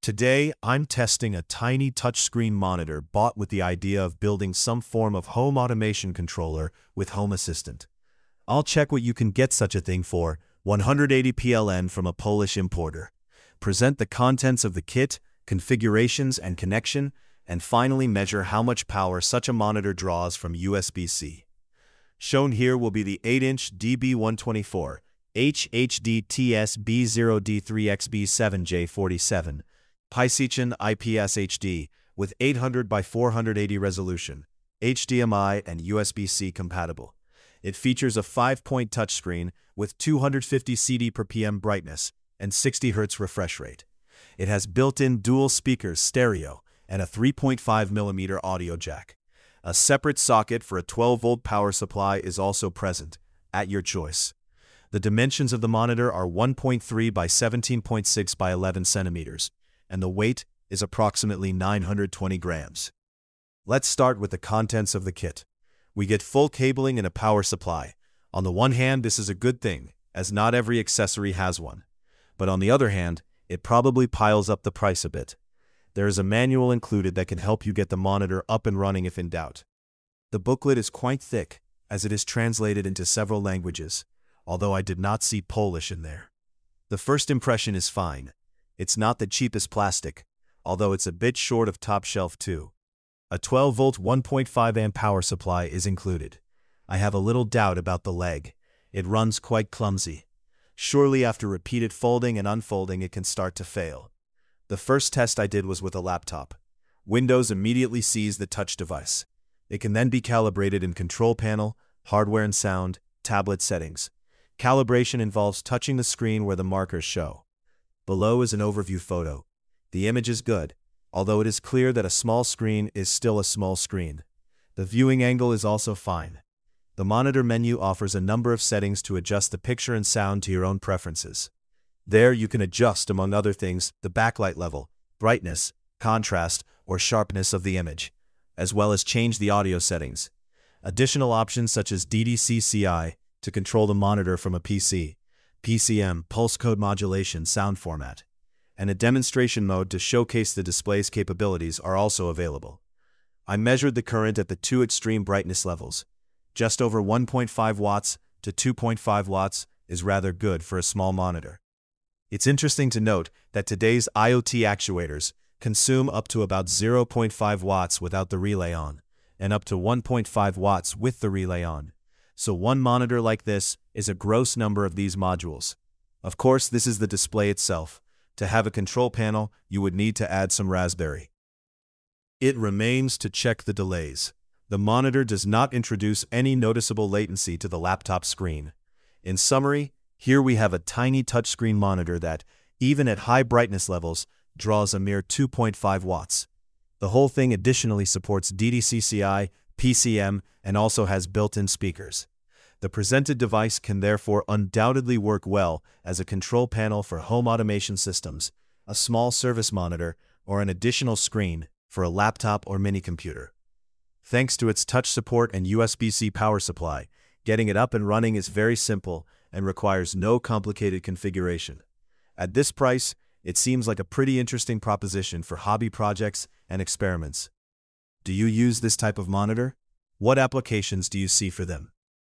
Today, I'm testing a tiny touchscreen monitor bought with the idea of building some form of home automation controller with Home Assistant. I'll check what you can get such a thing for, 180 PLN from a Polish importer. Present the contents of the kit, configurations and connection, and finally measure how much power such a monitor draws from USB-C. Shown here will be the 8-inch DB124 HHD-TS B0D3XB7J47 Pisechan IPS HD with 800 by 480 resolution, HDMI and USB-C compatible. It features a 5-point touchscreen with 250 CD per PM brightness and 60 Hz refresh rate. It has built-in dual speakers stereo and a 3.5mm audio jack. A separate socket for a 12-volt power supply is also present, at your choice. The dimensions of the monitor are 1.3 by 17.6 by 11 centimeters, and the weight is approximately 920 grams. Let's start with the contents of the kit. We get full cabling and a power supply. On the one hand, this is a good thing, as not every accessory has one. But on the other hand, it probably piles up the price a bit. There is a manual included that can help you get the monitor up and running if in doubt. The booklet is quite thick, as it is translated into several languages, although I did not see Polish in there. The first impression is fine. It's not the cheapest plastic, although it's a bit short of top shelf too. A 12-volt 1.5 amp power supply is included. I have a little doubt about the leg. It runs quite clumsy. Surely after repeated folding and unfolding it can start to fail. The first test I did was with a laptop. Windows immediately sees the touch device. It can then be calibrated in control panel, hardware and sound, tablet settings. Calibration involves touching the screen where the markers show. Below is an overview photo. The image is good, although it is clear that a small screen is still a small screen. The viewing angle is also fine. The monitor menu offers a number of settings to adjust the picture and sound to your own preferences. There you can adjust, among other things, the backlight level, brightness, contrast, or sharpness of the image, as well as change the audio settings. Additional options such as DDCCI to control the monitor from a PC, PCM pulse code modulation sound format, and a demonstration mode to showcase the display's capabilities are also available. I measured the current at the two extreme brightness levels. Just over 1.5 watts to 2.5 watts is rather good for a small monitor. It's interesting to note that today's IoT actuators consume up to about 0.5 watts without the relay on, and up to 1.5 watts with the relay on. So one monitor like this is a gross number of these modules. Of course, this is the display itself. To have a control panel, you would need to add some Raspberry. It remains to check the delays. The monitor does not introduce any noticeable latency to the laptop screen. In summary, here we have a tiny touchscreen monitor that, even at high brightness levels, draws a mere 2.5 watts. The whole thing additionally supports DDCCI, PCM, and also has built-in speakers. The presented device can therefore undoubtedly work well as a control panel for home automation systems, a small service monitor, or an additional screen for a laptop or mini-computer. Thanks to its touch support and USB-C power supply, getting it up and running is very simple and requires no complicated configuration. At this price, it seems like a pretty interesting proposition for hobby projects and experiments. Do you use this type of monitor? What applications do you see for them?